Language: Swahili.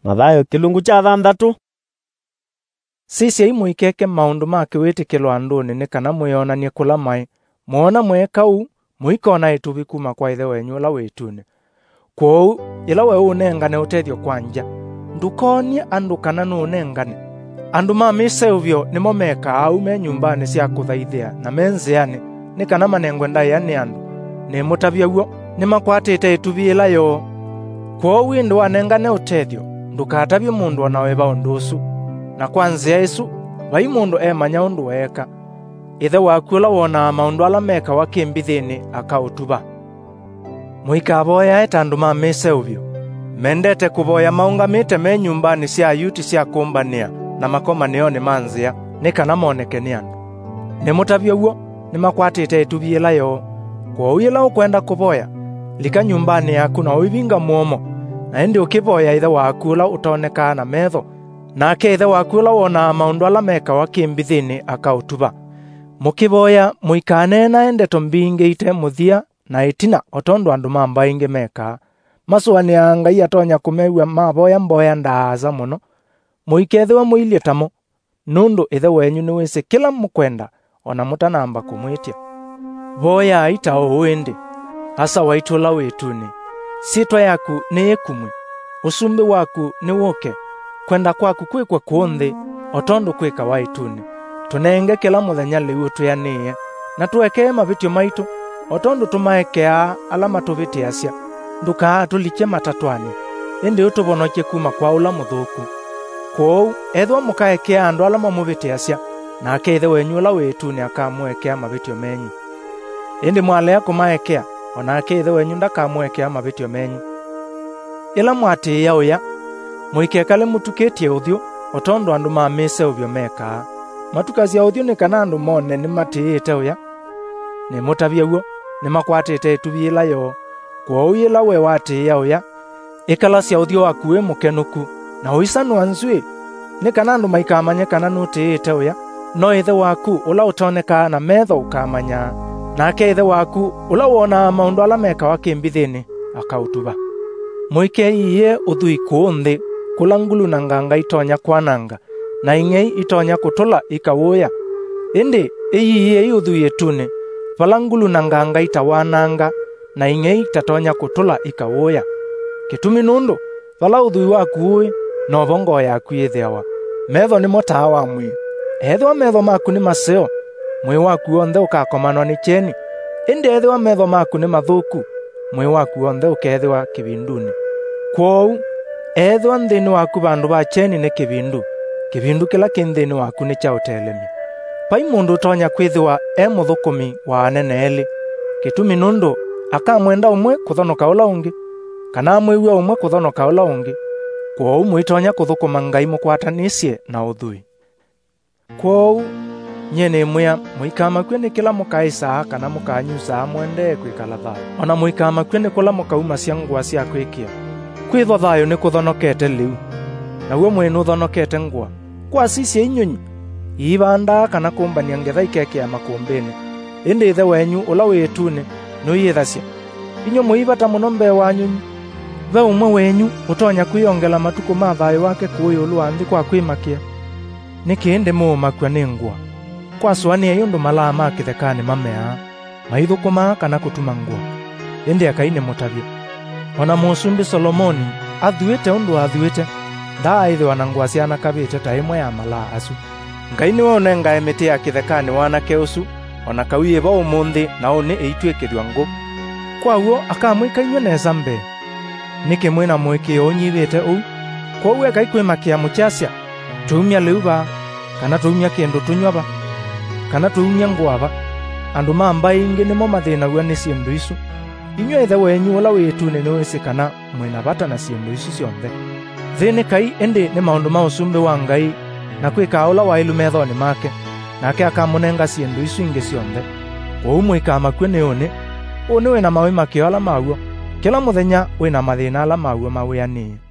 Mathayo kilungu cha 6. Sisi muikeke maundu make witikilwo anduni ni kana mwionanie kula mai muona mwekau muikona itubi kuma kwa ithe wenyu la witune. Kwou ila we unengane utethio kwanja ndukonie andu kana nunengane andu mamise uvyo nimo meka au me nyumbani cia kuthaithia na menzeane ni kana manengwe ndaiani andu ni mutavia uo ni makwatite itubi ila yo. Kwou indu anengane utethio ndukatavie mundu onaweva undu usu na kwanzia isu vai mundu emanya undu weka ithe waku ula wona maundu ala meka wakimbithini akautuba. Muikavoya eta andu mamise uvyo mendete kuvoya maungamite me nyumbani cia ayuti cia kumbania na makomanio ni manzia ni kana moneke ni andu ni mutavia uo ni makwatite itubi ila yo. Kwou ila ukwenda kuvoya lika nyumbani yaku na uivinga muomo na indi ukivoya ithe waku ula utoneka na metho nake ithe waku ula wona maundu ala meka wakimbithini akautuba. Mukivoya muikane na endeto mbingi ite muthia na itina otondu andu mambaingi meka masuani ya Ngai atonya kumewa mavoya mboya ndaaza muno muikethiwa muilie tamo nundu ithe wenyu ni wisi kila mukwenda ona mutanamba kumwitia. Voya ita uwindi asa waitula wituni sitwa yaku ni ikumwe usumbi waku ni woke kwenda kwaku kwikwa kuonthi otondu kwika waituni tunenge kila muthenya liu tuyanie na tuwekee mavitio maitu otondu tumaekea ala matuvitiasya ndukaa tulikie matatwani indi utuvonokie kuma kwa ula muthuku. Kwou ethwa mukaekea andu ala mamuvitiasya nake ithe wenyu ula wituni akamwekea mavitio menyu indi mwalea kumaekea onake ithe wenyu ndakamwekea mavitio menyu. Ila mwatiia uya muikekale mutukitie uthio otondu andu mamise uvyo meka matukazia uthio ni kana andu mone ni matiite uya ni mutavia uo ni makwatite itubi ila yo. Kwou ila we watiia uya ikalasya uthio waku wi mukenuku na uisanua nzwi ni kana andu maikamanye kana nutiite uya no ithe waku ula utoneka na metho ukamanya nake ithe waku ula wona maundu ala meka wakimbithini akautuba. Muikeiie uthui kuunthi kula ngulu na nganga itonya kwananga na ing'ei itonya kutula ikawuya indi iyiie uthui itune vala ngulu na nganga itawananga na ing'ei itatonya kutula ikawuya kitumi nundu vala uthui waku no vongo yaku ithewa metho ni motaa wa mwi ethwa metho maku ni maseo mwi waku onthe ukakomanwa ni cheni indi ethwa metho maku ni mathuku mwi waku onthe ukethwa kivinduni. Kwou ethwa nthini waku vandu va cheni ni kivindu kila kinthini waku ni cha utelemia pai mundu utonya kwithiwa muthukumi wa anene eli kitumi nundu akamwenda umwe kuthonoka ula ungi kana amwiwa umwe kuthonoka ula ungi. Kwou mwitonya kuthukuma Ngai mukwatanisye na uthui. Kwou nyene imwia muikamakwe ni kila mukaisaa kana mukanyusa mwende kwikala thayo ona muikamakwe ni kula mukauma cia ngwa cia kwikia kwithwa thayo ni kuthonokete liu na uo mwenu uthonokete ngwa kwasisye inyunyi ivanda kana kumbania ngetha ikekea makumbini indi ithe wenyu ula witune nuiyithasya inyo muivata muno mbee wa nyunyi ve umwe wenyu utonya kwiyongela matuku ma thayo wake kuyulu wa nthi kwa kwimakia niki indi muumakwa ni ngwa kwasuania yundu malaa ma kithekani mamea maithukuma kana kutuma ngwa indi akaine mutavia. Ona musumbi Solomoni athuite undu athuite ndaaithwa na ngwa ciana kavite ta imwe ya malaa asu. Ngai ni wone ngae miti ya kithekani wanake usu ona kawie va umuthi na une eitwikithwa ngu kwauo akamwikainywa neza mbe niki mwina mwiki unyivite u. Kwou ekaikwimakia muchasya tuumia liuva kana tuumia kindu tunywava kana tuumia ngwava andu mamba ingi nimo mathinagua ni ciendu isu. Inywa ithe wenyu ula witune ni wisi kana mwina vata na ciendu isu cionthe thini kai indi ni maundu ma usumbi wa Ngai na kwika ula wailu methoni make nake akamunenga ciendu isu ingi cionthe. Kwou muikamakwe ni uni wina mawimakio ala mauo kila muthenya wina mathina ala mauo mawianie.